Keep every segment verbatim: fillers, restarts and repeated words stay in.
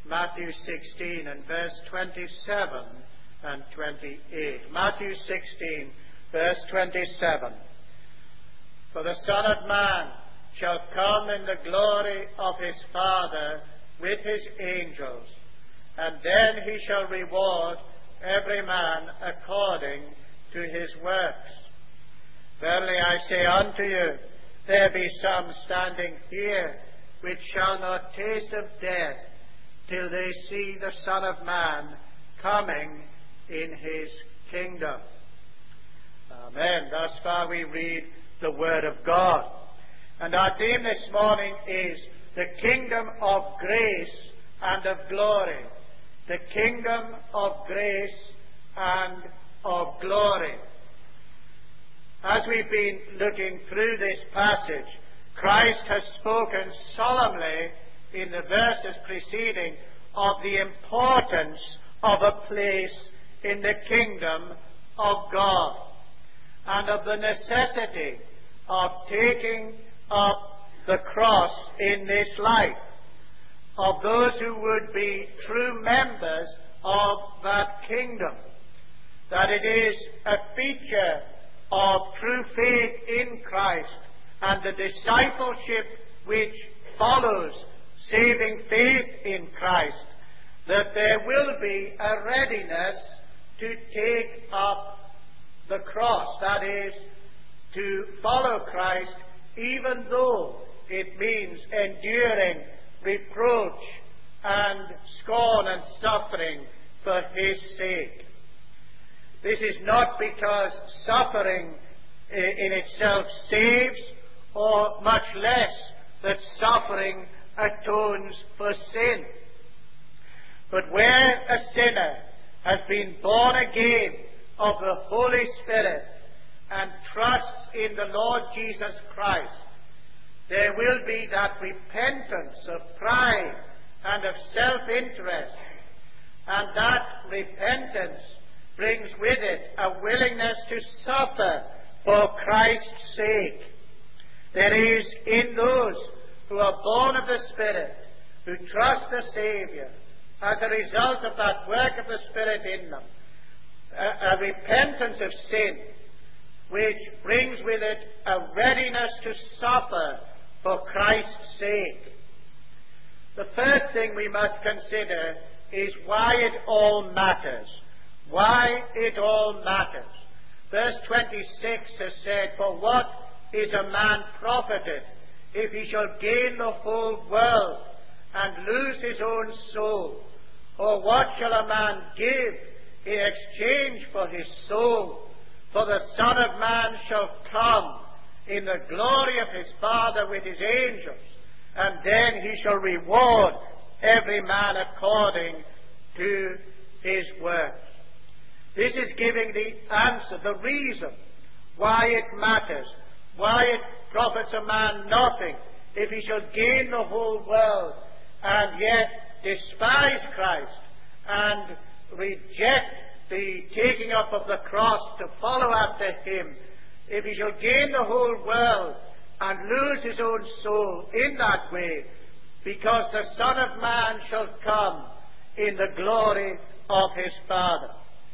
Matthew sixteen and verse twenty-seven and twenty-eight. Matthew sixteen, verse twenty-seven. For the Son of Man shall come in the glory of his Father with his angels, and then he shall reward every man according to his works. Verily I say unto you, there be some standing here which shall not taste of death till they see the Son of Man coming in his kingdom. Amen. Thus far we read the Word of God. And our theme this morning is the kingdom of grace and of glory. The kingdom of grace and of glory. As we've been looking through this passage, Christ has spoken solemnly in the verses preceding of the importance of a place in the kingdom of God and of the necessity of taking up the cross in this life, of those who would be true members of that kingdom, that it is a feature of true faith in Christ and the discipleship which follows saving faith in Christ, that there will be a readiness to take up the cross, that is, to follow Christ, even though it means enduring reproach and scorn and suffering for his sake. This is not because suffering in itself saves, or much less that suffering atones for sin. But where a sinner has been born again of the Holy Spirit and trusts in the Lord Jesus Christ, there will be that repentance of pride and of self-interest, and that repentance brings with it a willingness to suffer for Christ's sake. There is in those who are born of the Spirit, who trust the Saviour, as a result of that work of the Spirit in them, a, a repentance of sin, which brings with it a readiness to suffer for Christ's sake. The first thing we must consider is why it all matters. Why it all matters. Verse twenty-six has said, "For what is a man profited if he shall gain the whole world and lose his own soul? Or what shall a man give in exchange for his soul? For the Son of Man shall come in the glory of his Father with his angels, and then he shall reward every man according to his works." This is giving the answer, the reason why it matters, why it profits a man nothing if he shall gain the whole world and yet despise Christ and reject the taking up of the cross to follow after him, if he shall gain the whole world and lose his own soul in that way, because the Son of Man shall come in the glory of his Father.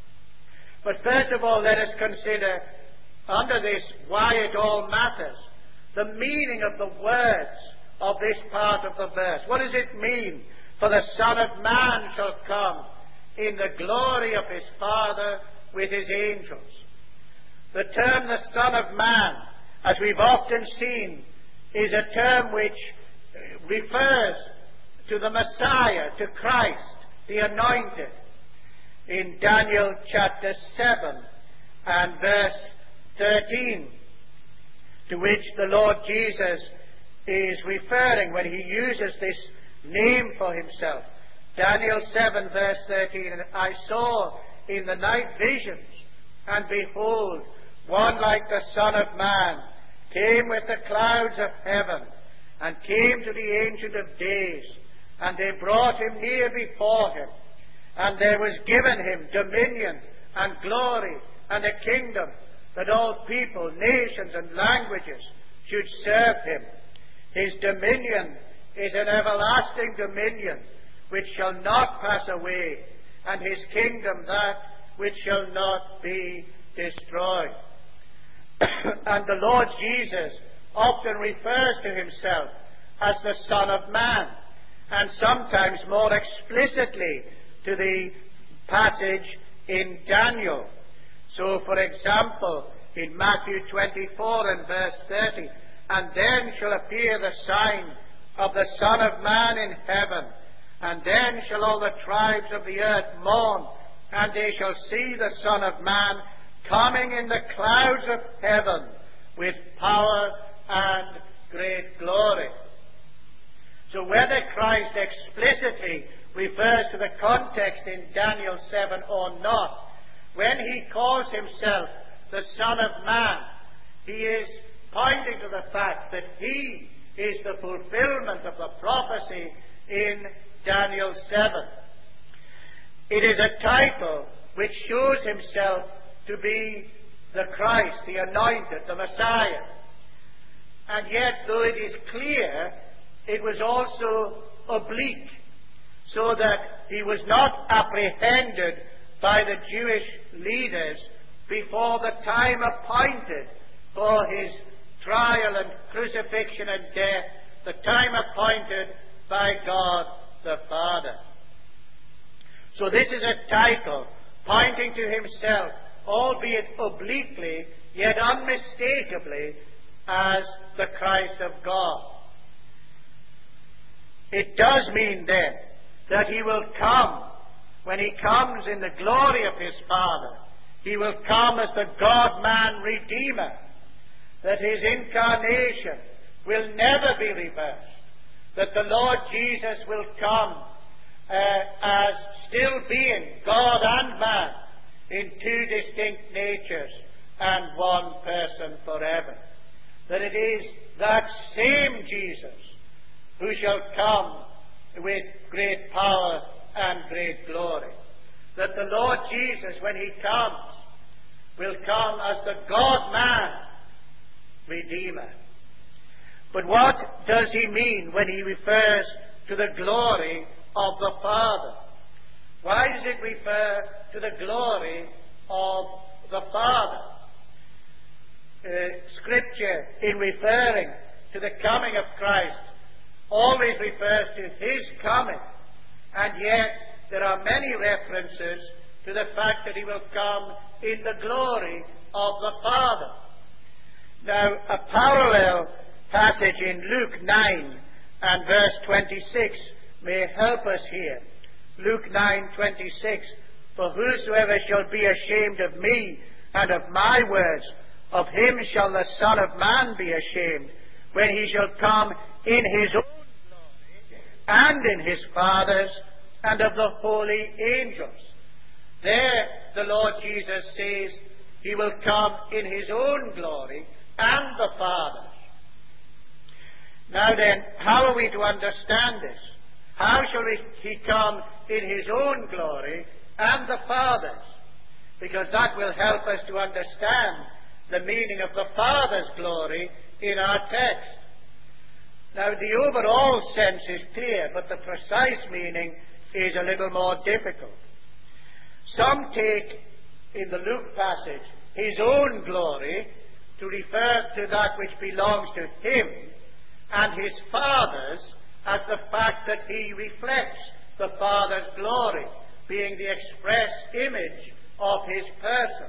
But first of all, let us consider, under this, why it all matters, the meaning of the words of this part of the verse. What does it mean? For the Son of Man shall come in the glory of his Father with his angels. The term the Son of Man, as we've often seen, is a term which refers to the Messiah, to Christ, the Anointed. In Daniel chapter seven and verse thirteen, to which the Lord Jesus is referring when he uses this name for himself. Daniel seven verse thirteen, "And I saw in the night visions, and behold, one like the Son of Man came with the clouds of heaven, and came to the Ancient of Days, and they brought him near before him. And there was given him dominion and glory and a kingdom, that all people, nations, and languages should serve him. His dominion is an everlasting dominion, which shall not pass away, and his kingdom that which shall not be destroyed. And the Lord Jesus often refers to himself as the Son of Man, and sometimes more explicitly to the passage in Daniel. So, for example, in Matthew twenty-four and verse thirty, and then shall appear the sign of the Son of Man in heaven, and then shall all the tribes of the earth mourn, and they shall see the Son of Man coming in the clouds of heaven with power and great glory. So whether Christ explicitly refers to the context in Daniel seven or not, when he calls himself the Son of Man, he is pointing to the fact that he is the fulfillment of the prophecy in Daniel seven. It is a title which shows himself to be the Christ, the Anointed, the Messiah. And yet, though it is clear, it was also oblique, so that he was not apprehended by the Jewish leaders before the time appointed for his trial and crucifixion and death, the time appointed by God the Father. So this is a title pointing to himself, albeit obliquely, yet unmistakably, as the Christ of God. It does mean then that he will come, when he comes in the glory of his Father, he will come as the God-man Redeemer, that his incarnation will never be reversed, that the Lord Jesus will come uh, as still being God and man in two distinct natures and one person forever. That it is that same Jesus who shall come with great power and great glory. That the Lord Jesus, when he comes, will come as the God-man Redeemer. But what does he mean when he refers to the glory of the Father? Why does it refer to the glory of the Father? Uh, scripture, in referring to the coming of Christ, always refers to his coming, and yet there are many references to the fact that he will come in the glory of the Father. Now, a parallel passage in Luke nine and verse twenty-six may help us here. Luke nine twenty-six, for whosoever shall be ashamed of me and of my words, of him shall the Son of Man be ashamed, when he shall come in his own glory and in his Father's and of the holy angels. There the Lord Jesus says he will come in his own glory and the Father's. Now then, how are we to understand this? How shall he come in his own glory and the Father's? Because that will help us to understand the meaning of the Father's glory in our text. Now, the overall sense is clear, but the precise meaning is a little more difficult. Some take, in the Luke passage, his own glory to refer to that which belongs to him, and his Father's as the fact that he reflects the Father's glory, being the express image of his person.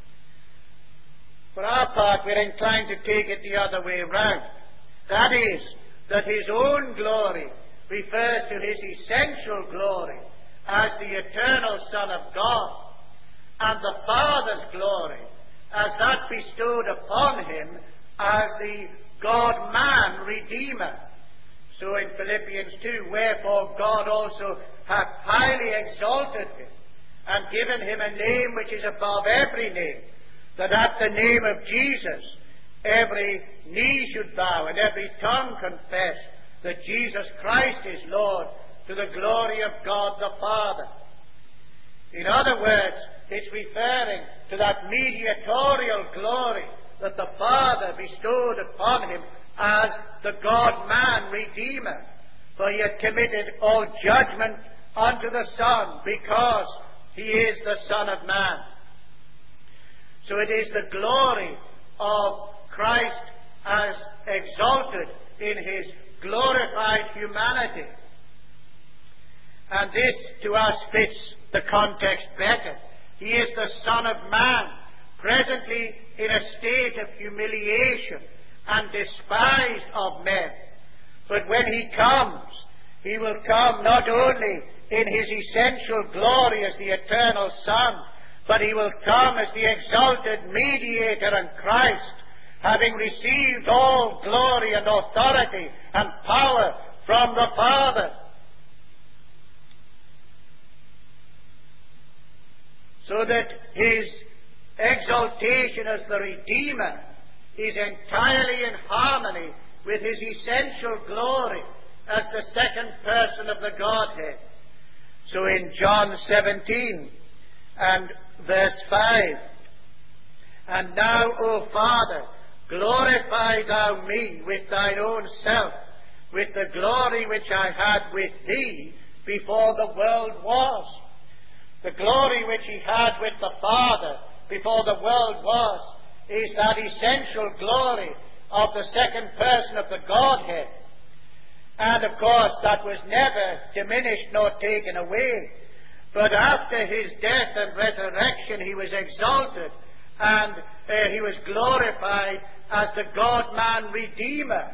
For our part, we're inclined to take it the other way round. That is, that his own glory refers to his essential glory as the eternal Son of God, and the Father's glory as that bestowed upon him as the God-man Redeemer. So in Philippians two, wherefore God also hath highly exalted him, and given him a name which is above every name, that at the name of Jesus every knee should bow and every tongue confess that Jesus Christ is Lord, to the glory of God the Father. In other words, it's referring to that mediatorial glory that the Father bestowed upon him as the God-man Redeemer, for he had committed all judgment unto the Son, because he is the Son of Man. So it is the glory of Christ as exalted in his glorified humanity. And this to us fits the context better. He is the Son of Man, presently in a state of humiliation and despised of men. But when he comes, he will come not only in his essential glory as the eternal Son, but he will come as the exalted mediator and Christ, having received all glory and authority and power from the Father. So that his exaltation as the Redeemer is entirely in harmony with his essential glory as the second person of the Godhead. So in John seventeen and verse five, "And now, O Father, glorify thou me with thine own self, with the glory which I had with thee before the world was." The glory which he had with the Father before the world was is that essential glory of the second person of the Godhead. And of course that was never diminished nor taken away. But after his death and resurrection he was exalted and uh, he was glorified as the God-man Redeemer.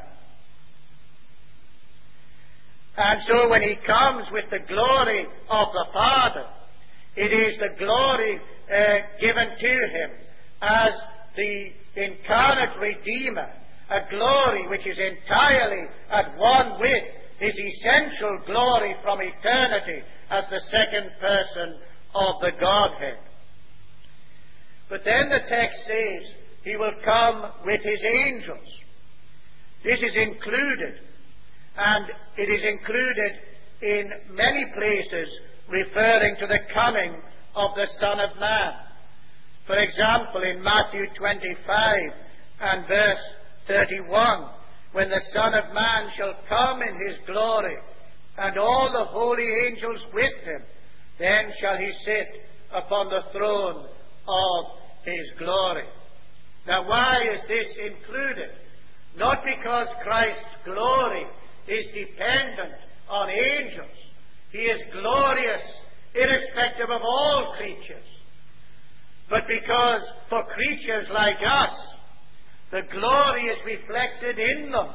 And so when he comes with the glory of the Father, it is the glory uh, given to him as the incarnate Redeemer, a glory which is entirely at one with his essential glory from eternity as the second person of the Godhead. But then the text says he will come with his angels. This is included, and it is included in many places referring to the coming of the Son of Man. For example, in Matthew twenty-five and verse thirty-one, "When the Son of Man shall come in his glory, and all the holy angels with him, then shall he sit upon the throne of his glory." Now why is this included? Not because Christ's glory is dependent on angels. He is glorious irrespective of all creatures. But because for creatures like us, the glory is reflected in them.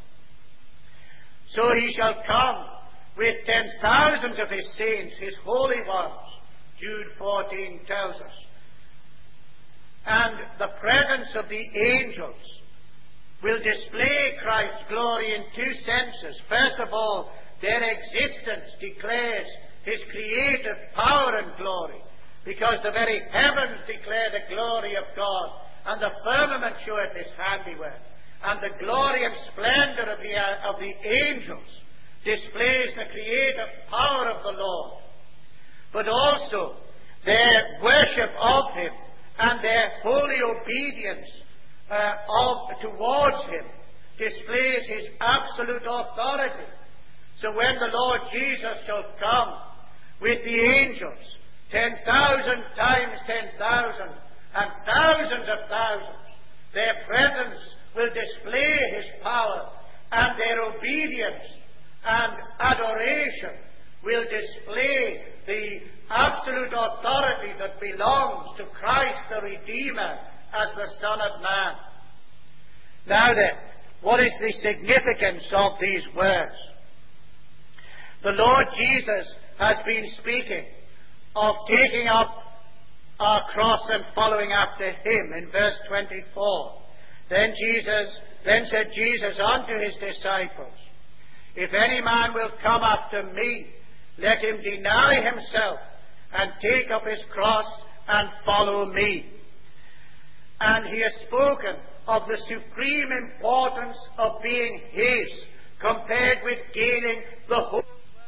So he shall come with ten thousands of his saints, his holy ones, Jude fourteen tells us. And the presence of the angels will display Christ's glory in two senses. First of all, their existence declares his creative power and glory, because the very heavens declare the glory of God, and the firmament showeth his handiwork, and the glory and splendor of the, uh, of the angels displays the creative power of the Lord. But also their worship of him and their holy obedience uh, of, towards him displays his absolute authority. So when the Lord Jesus shall come with the angels, ten thousand times ten thousand, and thousands of thousands, their presence will display his power, and their obedience and adoration will display the absolute authority that belongs to Christ the Redeemer as the Son of Man. Now then, what is the significance of these words? The Lord Jesus has been speaking of taking up our cross and following after him in verse twenty-four. Then Jesus, then said Jesus unto his disciples, "If any man will come after me, let him deny himself and take up his cross and follow me." And he has spoken of the supreme importance of being his compared with gaining the whole world.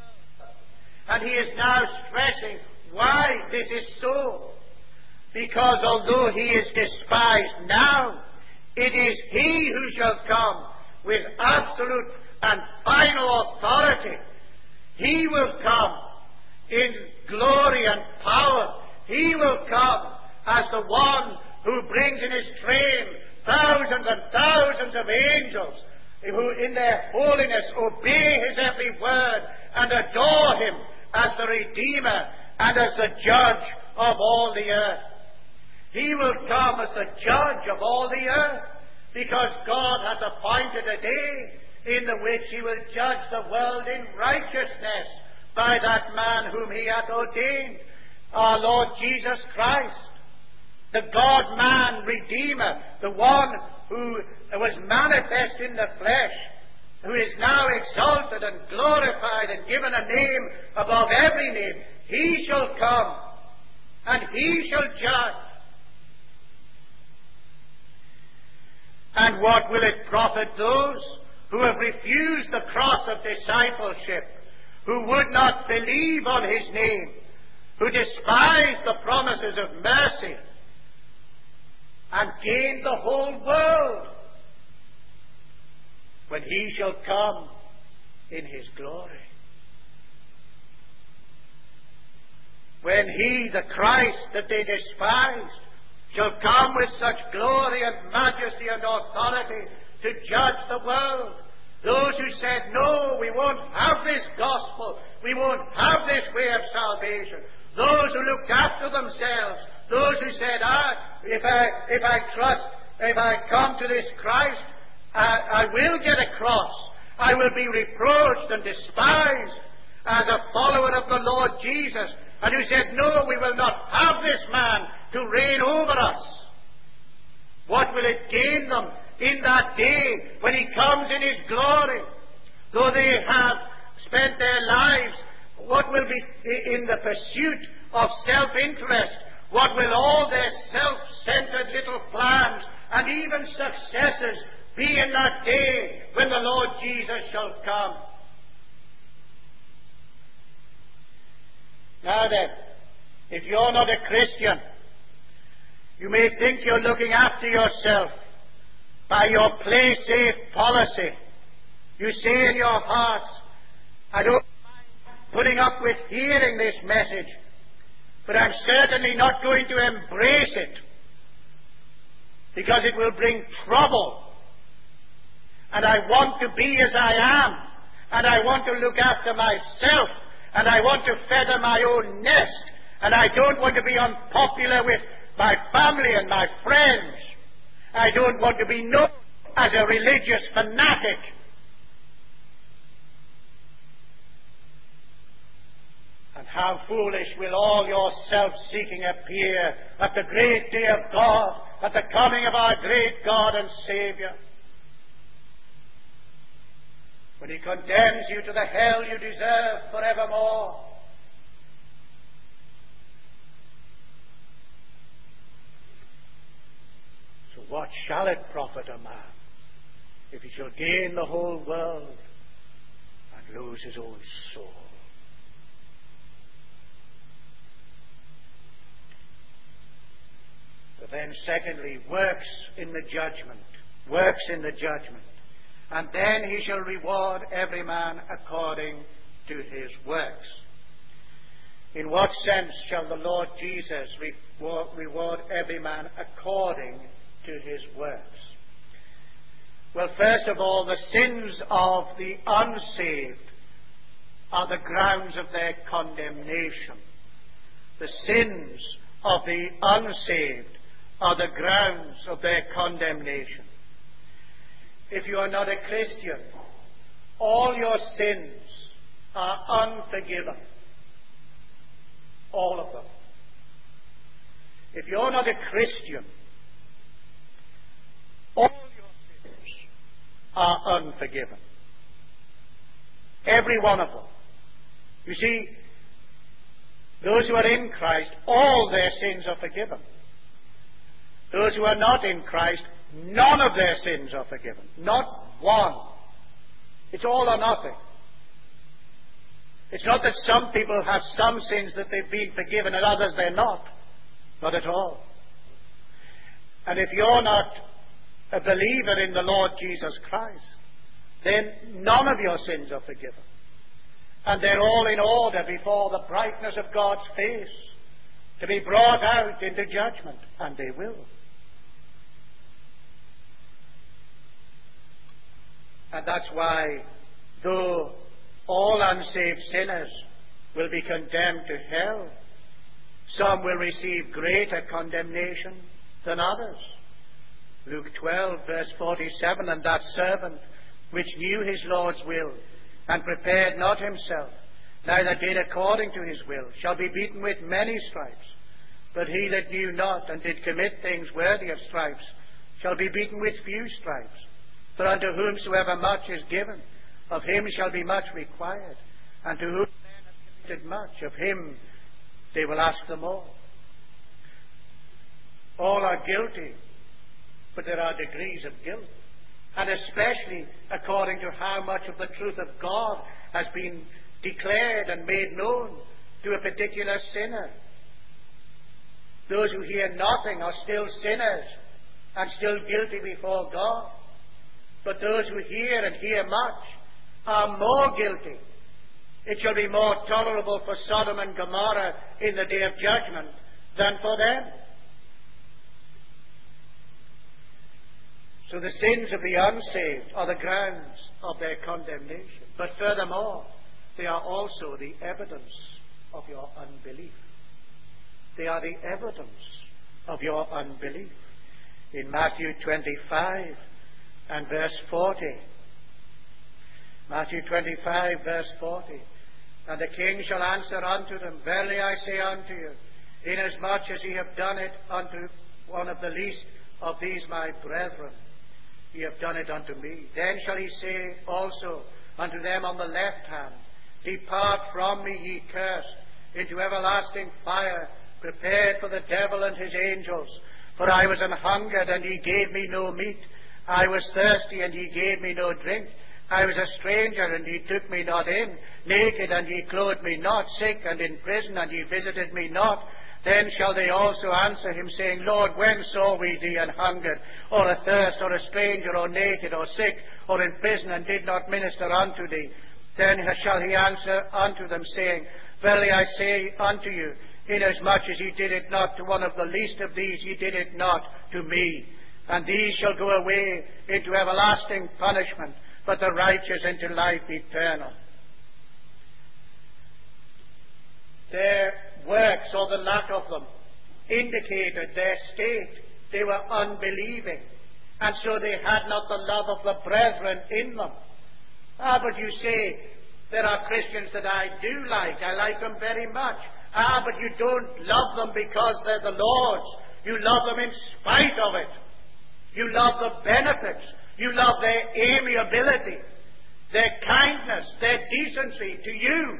And he is now stressing why this is so. Because although he is despised now, it is he who shall come with absolute and final authority. He will come in glory and power. He will come as the one who brings in his train thousands and thousands of angels who in their holiness obey his every word and adore him as the Redeemer and as the Judge of all the earth. He will come as the Judge of all the earth, because God has appointed a day in the which he will judge the world in righteousness by that man whom he hath ordained, our Lord Jesus Christ, the God-man Redeemer, the one who was manifest in the flesh, who is now exalted and glorified and given a name above every name. He shall come, and he shall judge. And what will it profit those who have refused the cross of discipleship, who would not believe on his name, who despise the promises of mercy, and gain the whole world, when he shall come in his glory? When he, the Christ that they despised, shall come with such glory and majesty and authority to judge the world. Those who said, no, we won't have this gospel, we won't have this way of salvation. Those who looked after themselves, those who said, ah, if I, if I trust, if I come to this Christ, I, I will get a cross. I will be reproached and despised as a follower of the Lord Jesus. And who said, no, we will not have this man to reign over us. What will it gain them in that day when he comes in his glory? Though they have spent their lives, what will be in the pursuit of self-interest? What will all their self-centered little plans and even successes be in that day when the Lord Jesus shall come? Now then, if you're not a Christian, you may think you're looking after yourself by your play-safe policy. You say in your hearts, I don't mind putting up with hearing this message, but I'm certainly not going to embrace it, because it will bring trouble. And I want to be as I am, and I want to look after myself, and I want to feather my own nest, and I don't want to be unpopular with my family and my friends. I don't want to be known as a religious fanatic. And how foolish will all your self-seeking appear at the great day of God, at the coming of our great God and Saviour, when he condemns you to the hell you deserve forevermore. So what shall it profit a man if he shall gain the whole world and lose his own soul? But then secondly, works in the judgment. Works in the judgment. And then he shall reward every man according to his works. In what sense shall the Lord Jesus reward every man according to his works? Well, first of all, the sins of the unsaved are the grounds of their condemnation. The sins of the unsaved are the grounds of their condemnation. If you are not a Christian, all your sins are unforgiven. All of them. If you're not a Christian, all your sins are unforgiven. Every one of them. You see, those who are in Christ, all their sins are forgiven. Those who are not in Christ, none of their sins are forgiven. Not one. It's all or nothing. It's not that some people have some sins that they've been forgiven and others they're not. Not at all. And if you're not a believer in the Lord Jesus Christ, then none of your sins are forgiven. And they're all in order before the brightness of God's face, to be brought out into judgment, and they will. And that's why, though all unsaved sinners will be condemned to hell, some will receive greater condemnation than others. Luke twelve, verse forty-seven, and that servant which knew his Lord's will, and prepared not himself, neither did according to his will, shall be beaten with many stripes. But he that knew not, and did commit things worthy of stripes, shall be beaten with few stripes. For unto whomsoever much is given, of him shall be much required. And to whom men have committed much, of him they will ask the more. All are guilty, but there are degrees of guilt. And especially according to how much of the truth of God has been declared and made known to a particular sinner. Those who hear nothing are still sinners and still guilty before God. But those who hear and hear much are more guilty. It shall be more tolerable for Sodom and Gomorrah in the day of judgment than for them. So the sins of the unsaved are the grounds of their condemnation. But furthermore, they are also the evidence of your unbelief. They are the evidence of your unbelief. In Matthew twenty-five and verse forty. Matthew twenty-five, verse forty. And the king shall answer unto them, Verily I say unto you, inasmuch as ye have done it unto one of the least of these my brethren, ye have done it unto me. Then shall he say also unto them on the left hand, Depart from me, ye cursed, into everlasting fire, prepared for the devil and his angels. For I was an hungered, and ye gave me no meat. I was thirsty, and ye gave me no drink. I was a stranger, and ye took me not in. Naked, and ye clothed me not. Sick, and in prison, and ye visited me not. Then shall they also answer him, saying, Lord, when saw we thee an hungered, or athirst, or a stranger, or naked, or sick, or in prison, and did not minister unto thee? Then shall he answer unto them, saying, Verily I say unto you, inasmuch as ye did it not to one of the least of these, ye did it not to me. And these shall go away into everlasting punishment, but the righteous into life eternal. Their works, or the lack of them, indicated their state. They were unbelieving, and so they had not the love of the brethren in them. Ah, but you say, there are Christians that I do like. I like them very much. Ah, but you don't love them because they're the Lord's. You love them in spite of it. You love the benefits. You love their amiability, their kindness, their decency to you.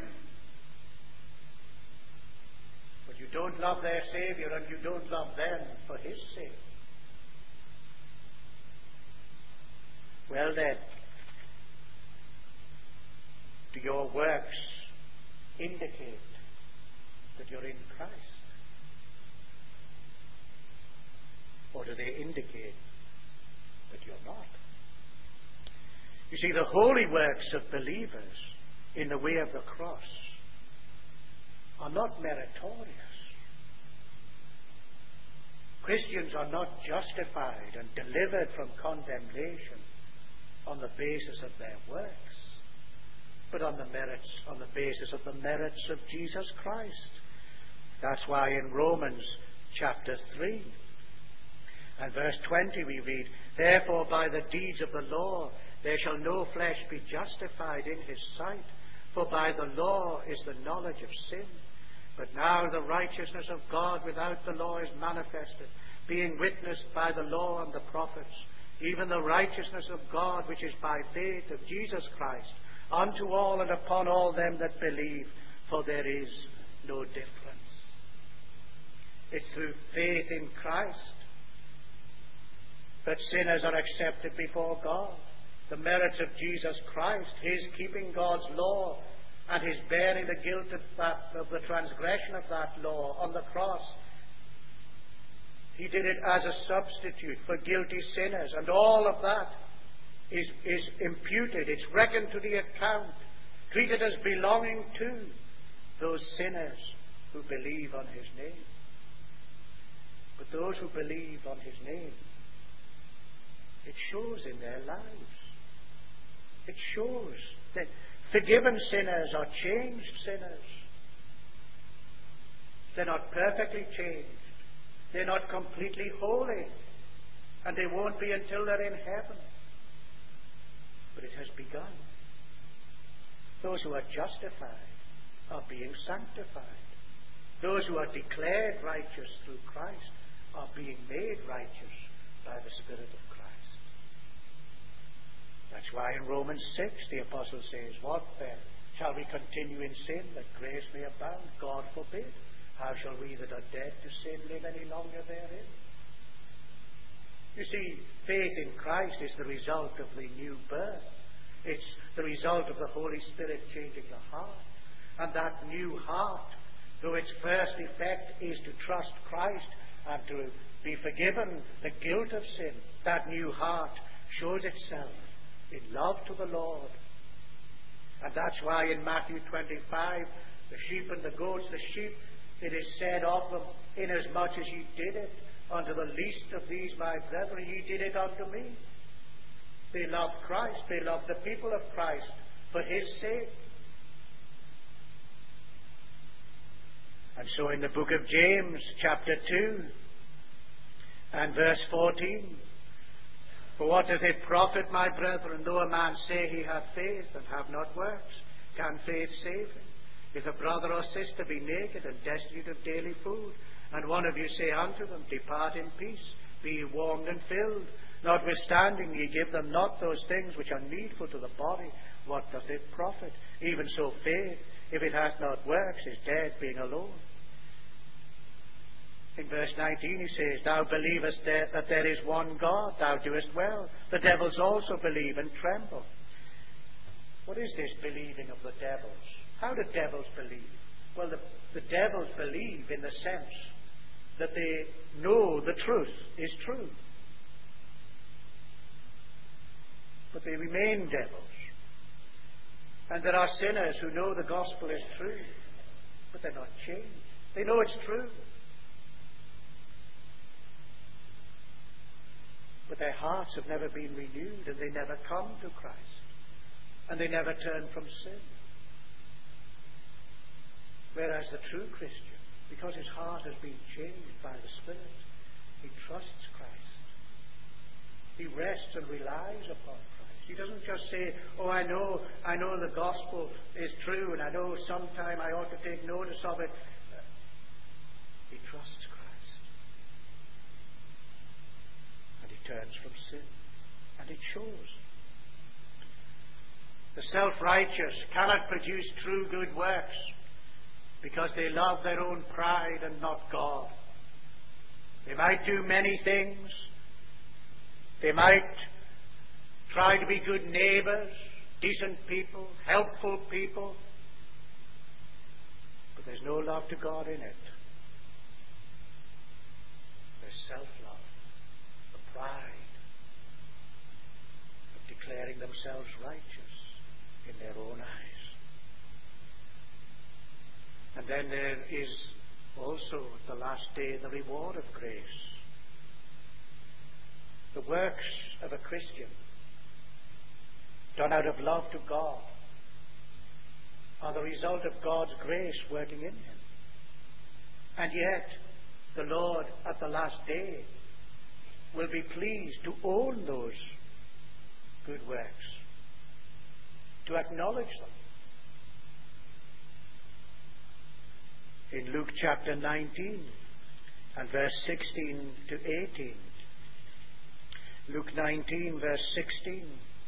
But you don't love their Savior, and you don't love them for His sake. Well then, do your works indicate that you're in Christ? Or do they indicate that you're not? You see, the holy works of believers in the way of the cross are not meritorious. Christians are not justified and delivered from condemnation on the basis of their works, but on the merits, on the basis of the merits of Jesus Christ. That's why in Romans chapter three and verse twenty we read, Therefore by the deeds of the law there shall no flesh be justified in his sight, for by the law is the knowledge of sin. But now the righteousness of God without the law is manifested, being witnessed by the law and the prophets, even the righteousness of God which is by faith of Jesus Christ, unto all and upon all them that believe, for there is no difference. It's through faith in Christ that sinners are accepted before God. The merits of Jesus Christ, His keeping God's law, and His bearing the guilt of, that, of the transgression of that law on the cross. He did it as a substitute for guilty sinners, and all of that is, is imputed, it's reckoned to the account, treated as belonging to those sinners who believe on his name. But those who believe on his name, it shows in their lives. It shows that forgiven sinners are changed sinners. They're not perfectly changed. They're not completely holy. And they won't be until they're in heaven. But it has begun. Those who are justified are being sanctified. Those who are declared righteous through Christ are being made righteous by the Spirit of Christ. That's why in Romans six the apostle says, what then? Shall we continue in sin that grace may abound? God forbid. How shall we that are dead to sin live any longer therein? You see, faith in Christ is the result of the new birth. It's the result of the Holy Spirit changing the heart. And that new heart, though its first effect is to trust Christ and to be forgiven the guilt of sin, that new heart shows itself in love to the Lord. And that's why in Matthew twenty-five, the sheep and the goats, the sheep, it is said of them, inasmuch as ye did it unto the least of these my brethren, ye did it unto me. They loved Christ. They loved the people of Christ for his sake. And so in the book of James, chapter two, and verse fourteen, for what doth it profit, my brethren, though a man say he hath faith and have not works? Can faith save him? If a brother or sister be naked and destitute of daily food, and one of you say unto them, depart in peace, be ye warmed and filled, notwithstanding ye give them not those things which are needful to the body, what doth it profit? Even so faith, if it hath not works, is dead, being alone. In verse nineteen he says, thou believest that, that there is one God, thou doest well. The devils also believe and tremble. What is this believing of the devils? How do devils believe? Well, the, the devils believe in the sense that they know the truth is true. But they remain devils. And there are sinners who know the gospel is true, but they're not changed. They know it's true, but their hearts have never been renewed, and they never come to Christ, and they never turn from sin. Whereas the true Christian, because his heart has been changed by the Spirit, he trusts Christ. He rests and relies upon Christ. He doesn't just say, oh, I know, I know the gospel is true, and I know sometime I ought to take notice of it. He trusts Christ. And he turns from sin. And it shows. The self-righteous cannot produce true good works, because they love their own pride and not God. They might do many things. They might try to be good neighbors, decent people, helpful people. But there's no love to God in it. There's self-love, the pride of declaring themselves righteous in their own eyes. And then there is also at the last day the reward of grace. The works of a Christian done out of love to God are the result of God's grace working in him. And yet the Lord at the last day will be pleased to own those good works, to acknowledge them. In Luke chapter nineteen and verse sixteen to eighteen. Luke nineteen verse sixteen.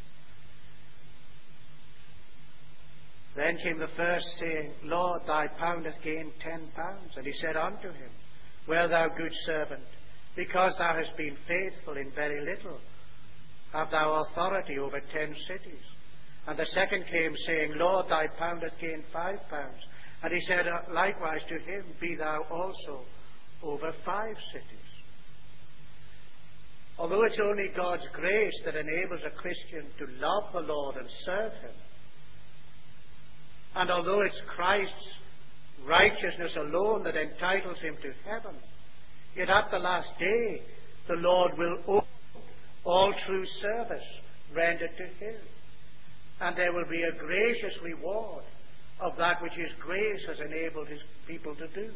Then came the first, saying, Lord, thy pound hath gained ten pounds. And he said unto him, well, thou good servant, because thou hast been faithful in very little, have thou authority over ten cities. And the second came, saying, Lord, thy pound hath gained five pounds. And he said likewise to him, be thou also over five cities. Although it's only God's grace that enables a Christian to love the Lord and serve Him, and although it's Christ's righteousness alone that entitles him to heaven, yet at the last day the Lord will own all true service rendered to Him, and there will be a gracious reward of that which His grace has enabled His people to do.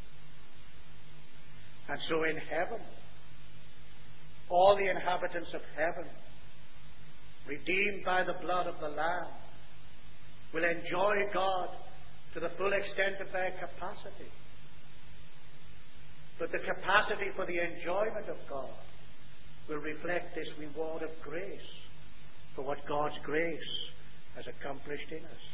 And so in heaven, all the inhabitants of heaven, redeemed by the blood of the Lamb, will enjoy God to the full extent of their capacity. But the capacity for the enjoyment of God will reflect this reward of grace for what God's grace has accomplished in us.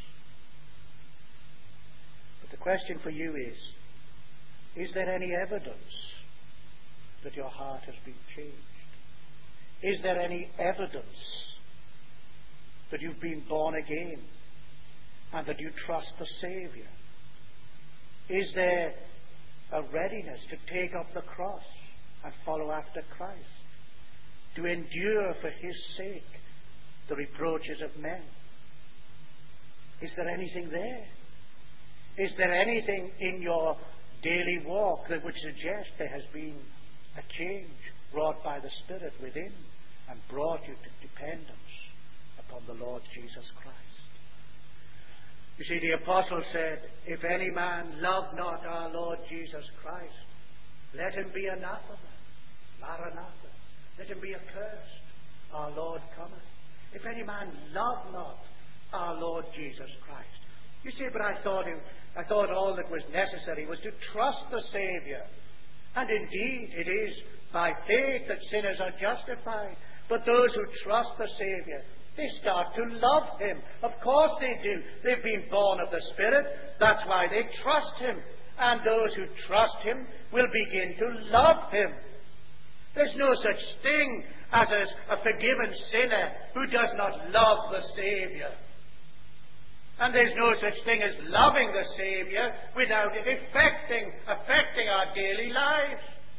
But the question for you is, is there any evidence that your heart has been changed? Is there any evidence that you've been born again and that you trust the Saviour? Is there a readiness to take up the cross and follow after Christ, to endure for His sake the reproaches of men? Is there anything there? Is there anything in your daily walk that would suggest there has been a change wrought by the Spirit within and brought you to dependence upon the Lord Jesus Christ? You see, the apostle said, if any man love not our Lord Jesus Christ, let him be anathema, Maranatha. Let him be accursed. Our Lord cometh. If any man love not our Lord Jesus Christ. You see, but I thought, him, I thought all that was necessary was to trust the Saviour. And indeed, it is by faith that sinners are justified. But those who trust the Saviour, they start to love Him. Of course they do. They've been born of the Spirit. That's why they trust Him. And those who trust Him will begin to love Him. There's no such thing as a forgiven sinner who does not love the Saviour. And there's no such thing as loving the Saviour without it affecting, affecting our daily lives.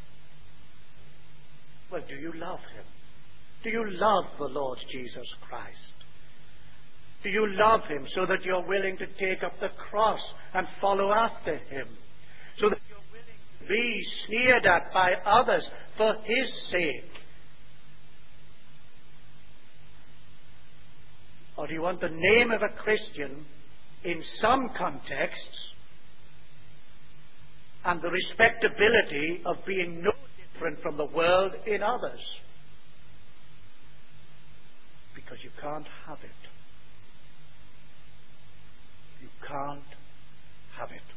Well, do you love Him? Do you love the Lord Jesus Christ? Do you love Him so that you're willing to take up the cross and follow after Him? So that you're willing to be sneered at by others for His sake? Or do you want the name of a Christian in some contexts and the respectability of being no different from the world in others? Because you can't have it. You can't have it.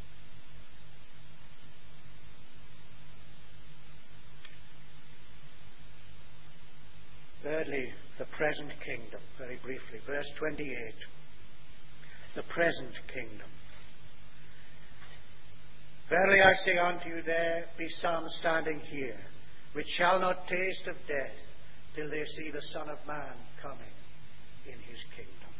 Thirdly, the present kingdom, very briefly. Verse twenty-eight. The present kingdom. Verily I say unto you, there be some standing here, which shall not taste of death, till they see the Son of Man coming in His kingdom.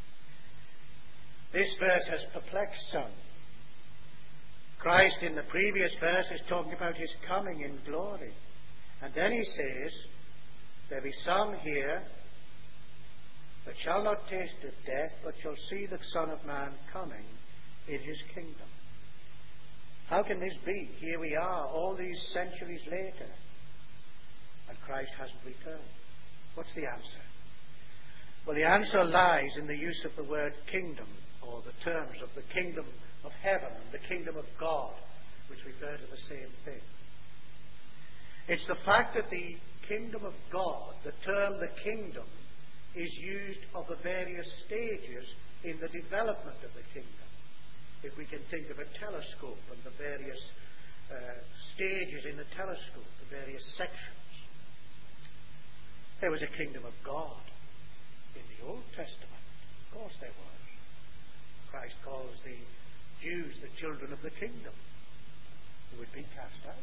This verse has perplexed some. Christ in the previous verse is talking about His coming in glory. And then He says, there be some here that shall not taste of death, but shall see the Son of Man coming in His kingdom. How can this be? Here we are, all these centuries later, and Christ hasn't returned. What's the answer? Well, the answer lies in the use of the word kingdom, or the terms of the kingdom of heaven and the kingdom of God, which refer to the same thing. It's the fact that the kingdom of God, the term the kingdom, is used of the various stages in the development of the kingdom. If we can think of a telescope and the various uh, stages in the telescope, the various sections. There was a kingdom of God in the Old Testament. Of course there was. Christ calls the Jews the children of the kingdom, who would be cast out.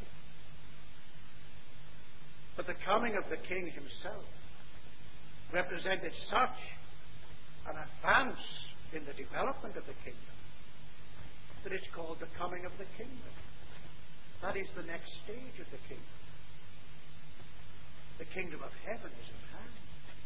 But the coming of the King Himself represented such an advance in the development of the kingdom that it's called the coming of the kingdom. That is the next stage of the kingdom. The kingdom of heaven is at hand.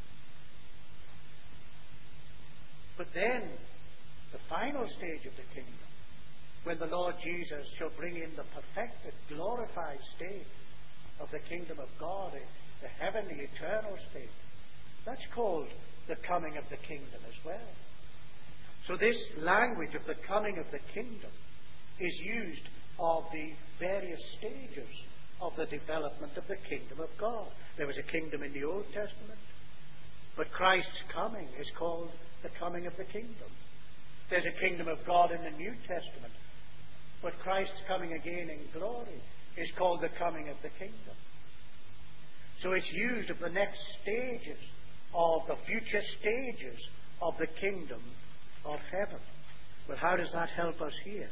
But then, the final stage of the kingdom, when the Lord Jesus shall bring in the perfected, glorified state of the kingdom of God, the heavenly, eternal state, that's called the coming of the kingdom as well. So this language of the coming of the kingdom is used of the various stages of the development of the kingdom of God. There was a kingdom in the Old Testament, but Christ's coming is called the coming of the kingdom. There's a kingdom of God in the New Testament, but Christ's coming again in glory is called the coming of the kingdom. So it's used of the next stages of the future stages of the kingdom of heaven. Well, how does that help us here?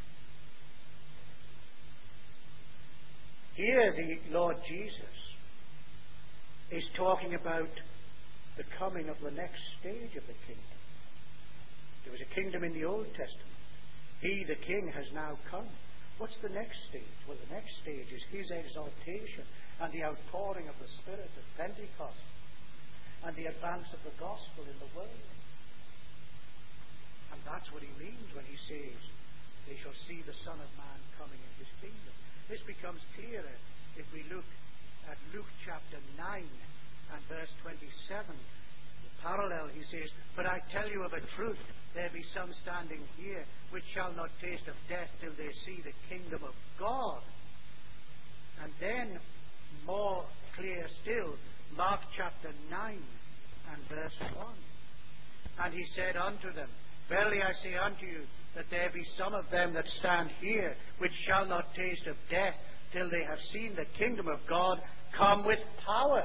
Here the Lord Jesus is talking about the coming of the next stage of the kingdom. There was a kingdom in the Old Testament. He, the King, has now come. What's the next stage? Well, the next stage is His exaltation and the outpouring of the Spirit at Pentecost and the advance of the gospel in the world. And that's what He means when He says, they shall see the Son of Man coming in His kingdom. This becomes clearer if we look at Luke chapter nine and verse twenty-seven. The parallel, he says, but I tell you of a truth, there be some standing here which shall not taste of death till they see the kingdom of God. And then, more clear still, Mark chapter nine and verse one. And he said unto them, verily I say unto you, that there be some of them that stand here, which shall not taste of death, till they have seen the kingdom of God come with power.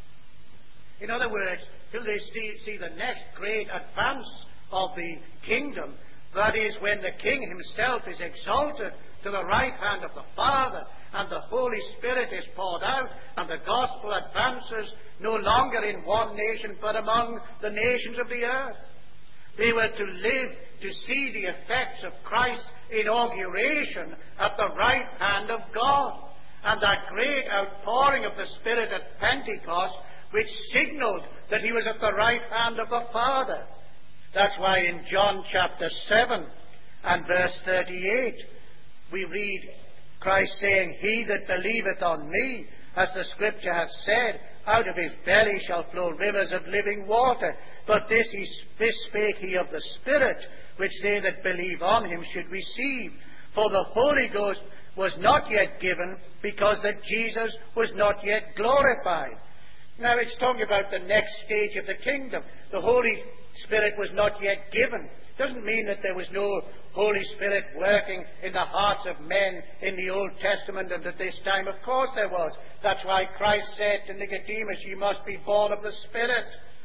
In other words, till they see, see the next great advance of the kingdom, that is, when the King Himself is exalted to the right hand of the Father, and the Holy Spirit is poured out, and the gospel advances no longer in one nation, but among the nations of the earth. They were to live to see the effects of Christ's inauguration at the right hand of God, and that great outpouring of the Spirit at Pentecost, which signaled that He was at the right hand of the Father. That's why in John chapter seven and verse thirty-eight, we read Christ saying, he that believeth on me, as the Scripture hath said, out of his belly shall flow rivers of living water. But this, he, this spake he of the Spirit, which they that believe on him should receive. For the Holy Ghost was not yet given, because that Jesus was not yet glorified. Now it's talking about the next stage of the kingdom. The Holy Spirit was not yet given. Doesn't mean that there was no Holy Spirit working in the hearts of men in the Old Testament and at this time. Of course there was. That's why Christ said to Nicodemus, you must be born of the Spirit.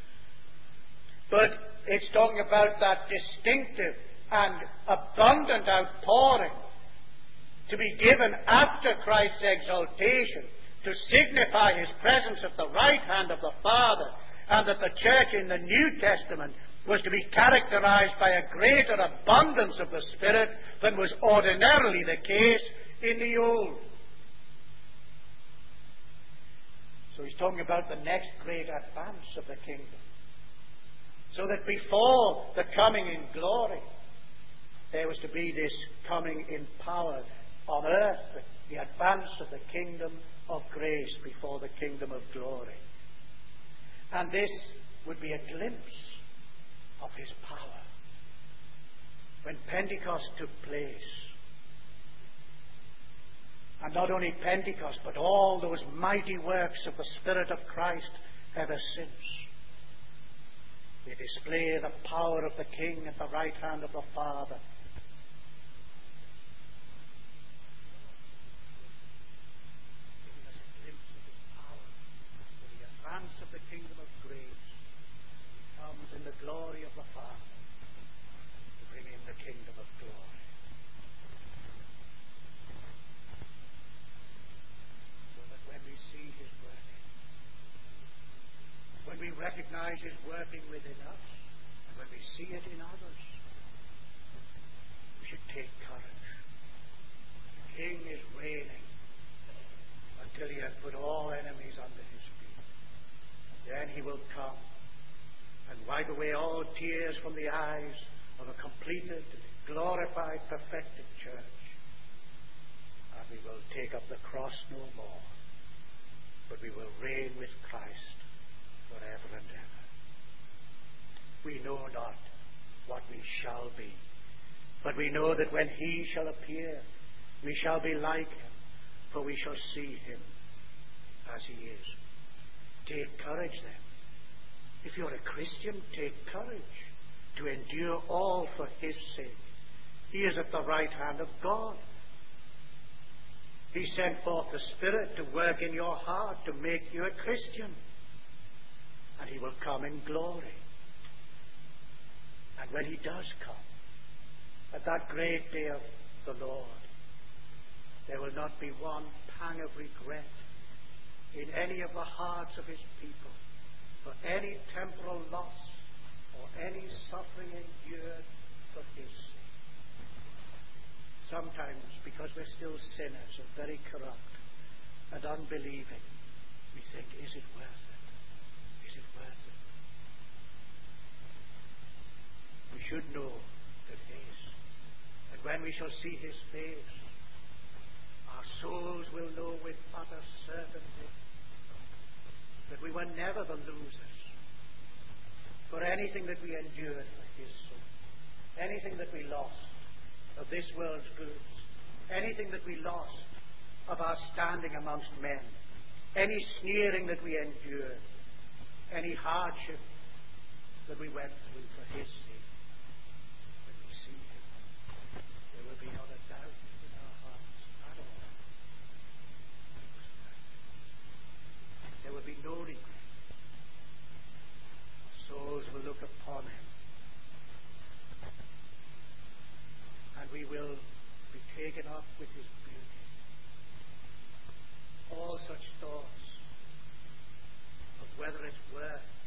But it's talking about that distinctive and abundant outpouring to be given after Christ's exaltation, to signify His presence at the right hand of the Father, and that the church in the New Testament was to be characterized by a greater abundance of the Spirit than was ordinarily the case in the Old. So he's talking about the next great advance of the kingdom. So that before the coming in glory, there was to be this coming in power on earth, the, the advance of the kingdom of grace before the kingdom of glory. And this would be a glimpse of His power. When Pentecost took place, and not only Pentecost, but all those mighty works of the Spirit of Christ ever since, they display the power of the King at the right hand of the Father. Giving us a glimpse of His power for the advance of the kingdom of grace. Comes in the glory of the Father to bring in the kingdom of glory. So that when we see His working, when we recognize His working within us, and when we see it in others, we should take courage. The King is reigning until He has put all enemies under His feet. Then he will come and wipe away all tears from the eyes of a completed, glorified, perfected church. And we will take up the cross no more, but we will reign with Christ forever and ever. We know not what we shall be, but we know that when he shall appear, we shall be like him, for we shall see him as he is. Take courage then. If you're a Christian, take courage to endure all for his sake. He is at the right hand of God. He sent forth the Spirit to work in your heart to make you a Christian. And he will come in glory. And when he does come, at that great day of the Lord, there will not be one pang of regret in any of the hearts of his people for any temporal loss or any suffering endured for his sake. Sometimes, because we're still sinners and very corrupt and unbelieving, we think, is it worth it? Is it worth it? We should know that it is. And when we shall see his face, our souls will know with utter certainty that we were never the losers. For anything that we endured for his sake, anything that we lost of this world's goods, anything that we lost of our standing amongst men, any sneering that we endured, any hardship that we went through for his sake, when we see him, there will be not a doubt in our hearts at all. There will be no regret. Souls will look upon him, and we will be taken up with his beauty. All such thoughts of whether it's worth